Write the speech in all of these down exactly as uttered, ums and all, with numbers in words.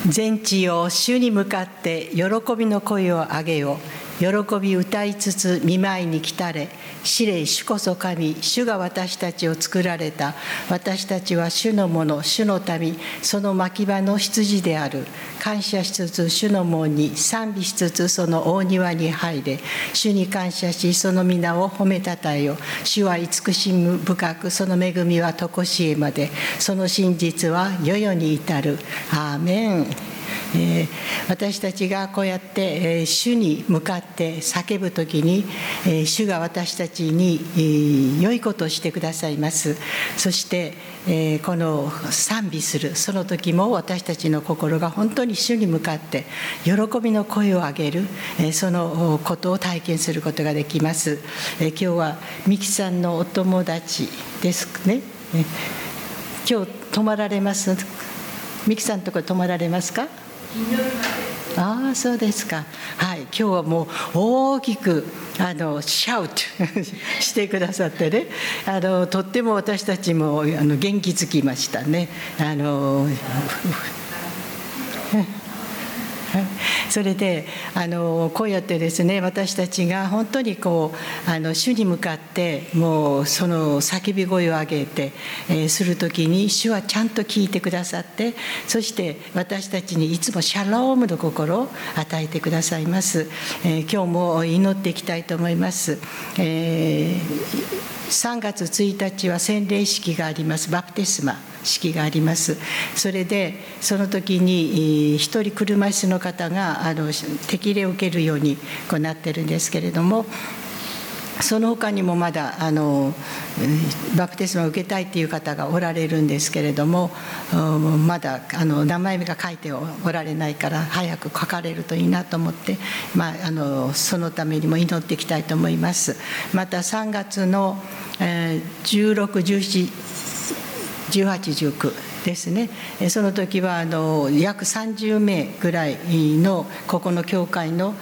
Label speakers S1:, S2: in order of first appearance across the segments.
S1: 全地よ、主に向かって喜びの声を上げよ。喜び歌いつつ御前に来たれ。司令主こそ神、主が私たちを作られた。私たちは主のもの、主の民、その牧場の羊である。感謝しつつ主の門に、賛美しつつその大庭に入れ。主に感謝し、その皆を褒めたたえよ。主は慈しみ深く、その恵みはとこしえまで、その真実は世々に至る。アーメン。えー、私たちがこうやって、えー、主に向かって叫ぶときに、えー、主が私たちに、えー、良いことをしてくださいます。そして、えー、この賛美するその時も私たちの心が本当に主に向かって喜びの声を上げる、えー、そのことを体験することができます。えー、今日はミキさんのお友達ですね。えー、今日泊まられます。ミキさんのところ泊まられますか？ああ、そうですか。はい、今日はもう大きくあのシャウトしてくださってね、あのとっても私たちもあの元気づきましたね。あのそれであのこうやってですね、私たちが本当にこうあの主に向かってもうその叫び声を上げて、えー、するときに主はちゃんと聞いてくださって、そして私たちにいつもシャロームの心を与えてくださいます。えー、今日も祈っていきたいと思います。えー、さんがつついたちは洗礼式があります。バプテスマ式があります。それでその時に一人車椅子の方があの適齢を受けるようにこうなってるんですけれども、その他にもまだあのバプテスマを受けたいという方がおられるんですけれども、まだあの名前が書いておられないから早く書かれるといいなと思って、まあ、あのそのためにも祈っていきたいと思います。またさんがつのじゅうろく、じゅうしち、じゅうはち、じゅうくですね。その時はあの約さんじゅうめいぐらいのここの教会の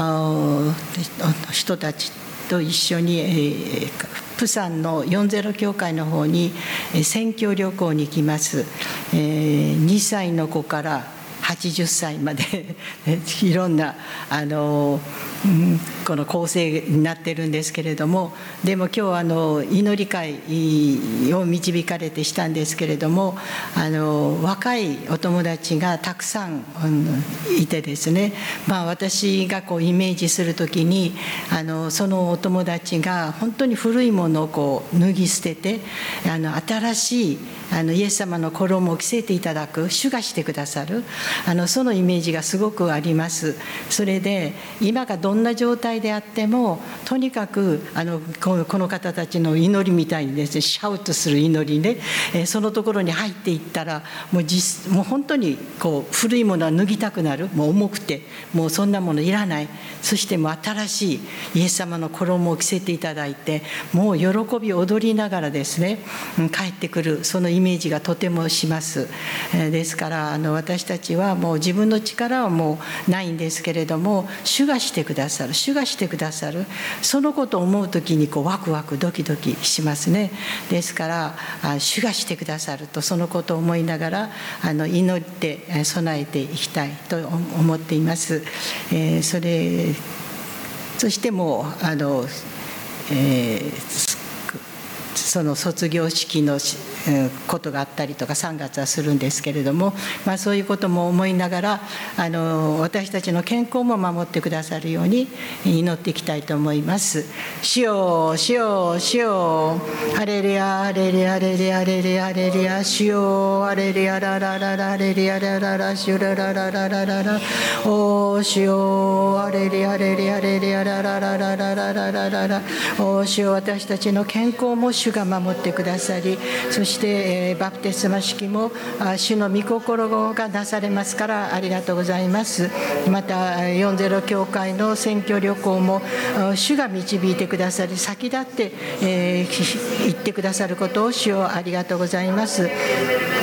S1: 人たちと一緒に、えー、プサンのよんじゅう教会の方に宣教旅行に行きます。えー、にさいの子からはちじゅっさいまでいろんなあの、うん、この構成になってるんですけれども、でも今日あの祈り会を導かれてしたんですけれども、あの若いお友達がたくさん、うん、いてですね、まあ、私がこうイメージするときにあのそのお友達が本当に古いものをこう脱ぎ捨てて、あの新しいあのイエス様の衣を着せていただく、主がしてくださる、あのそのイメージがすごくあります。それで今がどんな状態であってもとにかくあのこの、この方たちの祈りみたいにですね、シャウトする祈りね、えー、そのところに入っていったらもう実もう本当にこう古いものは脱ぎたくなる、もう重くてもうそんなものいらない、そしてもう新しいイエス様の衣を着せていただいて、もう喜び踊りながらですね、うん、帰ってくる、そのイメージがとてもします。えー、ですからあの私たちはもう自分の力はもうないんですけれども、主がしてくださる、主がしてくださる、そのことを思うときにこうワクワクドキドキしますね。ですからあ主がしてくださると、そのことを思いながらあの祈って備えていきたいと思っています。えー、それそしてもうあの、えーその卒業式のことがあったりとかさんがつはするんですけれども、まあ、そういうことも思いながらあの私たちの健康も守ってくださるように祈っていきたいと思います。主よ主よ主よ、ハレルヤハレルヤハレルヤハレルヤハレルヤ、主よハレルヤララララハレルヤラララシュラララララララ、お主よハレルヤハレルヤハレルヤララララララララララ、お主よ私たちの健康も主が守ってくださり、そして、えー、バプテスマ式も主の御心がなされますからありがとうございます。またよんじゅう教会の選挙旅行も主が導いてくださり、先立って、えー、行ってくださることを主をありがとうございます。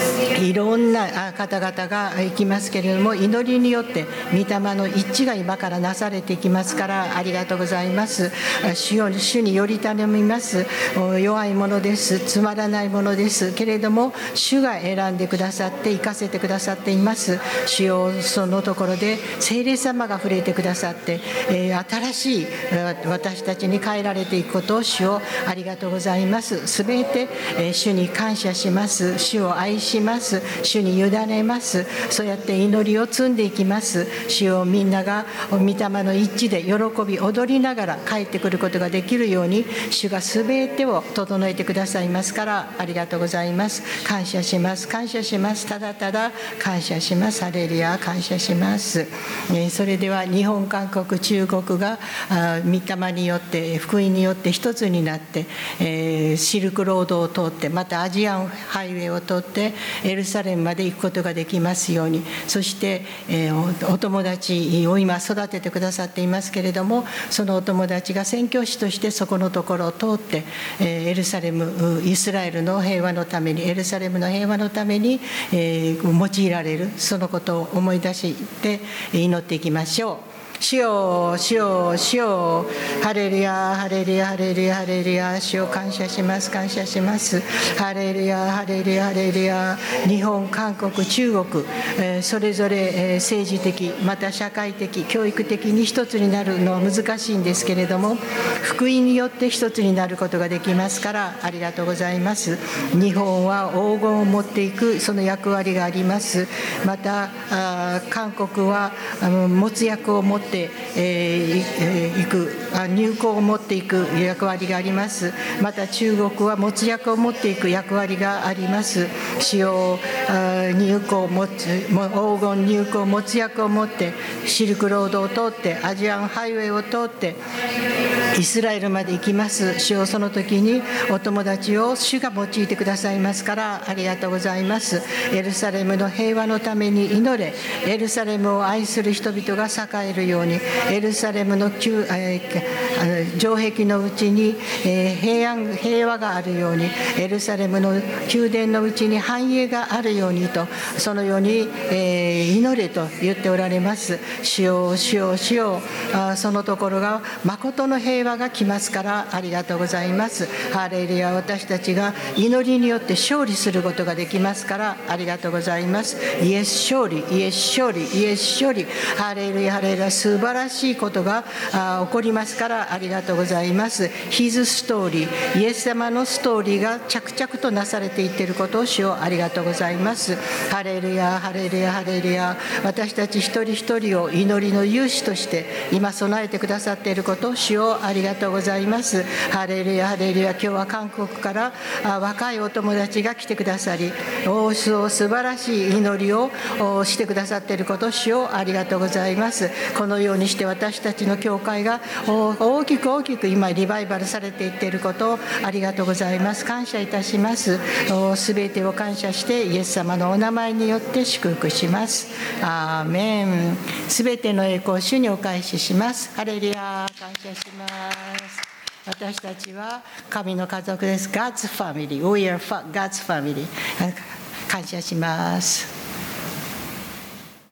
S1: いろんな方々が行きますけれども、祈りによって御霊の一致が今からなされていきますから、ありがとうございます。主よ、主により頼みます。弱いものです、つまらないものですけれども、主が選んでくださって行かせてくださっています。主よ、そのところで聖霊様が触れてくださって、えー、新しい私たちに変えられていくことを主をありがとうございます。すべて、えー、主に感謝します。主を愛します。主に委ねます。そうやって祈りを積んでいきます。主をみんなが御霊の一致で喜び踊りながら帰ってくることができるように、主がすべてを整えてくださいますから、ありがとうございます。感謝します。感謝します。ただただ感謝します。ハレルヤ、感謝します。えー、それでは日本、韓国、中国が御霊によって福音によって一つになって、えー、シルクロードを通って、またアジアンハイウェイを通ってエルサレムまで行くことができますように、そして、えー、お友達を今育ててくださっていますけれども、そのお友達が宣教師としてそこのところを通って、えー、エルサレム、イスラエルの平和のために、エルサレムの平和のために、えー、用いられる、そのことを思い出して祈っていきましょう。主よ、主よ、主よ、ハレルヤ、ハレルヤ、ハレルヤ、ハレルヤ、主を感謝します、感謝します。ハレルヤ、ハレルヤ、ハレルヤ。日本、韓国、中国、えー、それぞれ、えー、政治的、また社会的、教育的に一つになるのは難しいんですけれども、福音によって一つになることができますから、ありがとうございます。日本は黄金を持っていく、その役割があります。また、あ韓国はあの持つ役を持ってい、えー、く入港を持っていく役割があります。また中国は持つ役を持っていく役割があります。主よ、入港を持つ、黄金入港を持つ役を持って、シルクロードを通ってアジアンハイウェイを通ってイスラエルまで行きます。主よ、その時にお友達を主が用いてくださいますから、ありがとうございます。エルサレムの平和のために祈れ、エルサレムを愛する人々が栄えるように、エルサレムの城壁のうちに平安、平和があるように、エルサレムの宮殿のうちに繁栄があるようにと、そのように祈れと言っておられます。主よ、主よ、主よ、そのところが誠の平和が来ますから、ありがとうございます。ハレルヤ、私たちが祈りによって勝利することができますから、ありがとうございます。イエス勝利、イエス勝利、イエス勝利。ハレルヤ、ハレルヤ、素晴らしいことが起こりますから、ありがとうございます。His story、イエス様のストーリーが着々となされていっていることを主をありがとうございます。ハレルヤ、ハレルヤ、ハレルヤ。私たち一人一人を祈りの勇士として今備えてくださっていることを主をありがとうございます。ハレルヤ、ハレルヤ。今日は韓国から若いお友達が来てくださり、お素晴らしい祈りをしてくださっていることを主をありがとうございます。このようにして私たちの教会が大きく大きく今リバイバルされていっていることをありがとうございます。感謝いたします。すべてを感謝してイエス様のお名前によって祝福します。アーメン。すべての栄光を主にお返しします。ハレルヤ、感謝します。私たちは神の家族です。God's family. We are God's family. 感謝します。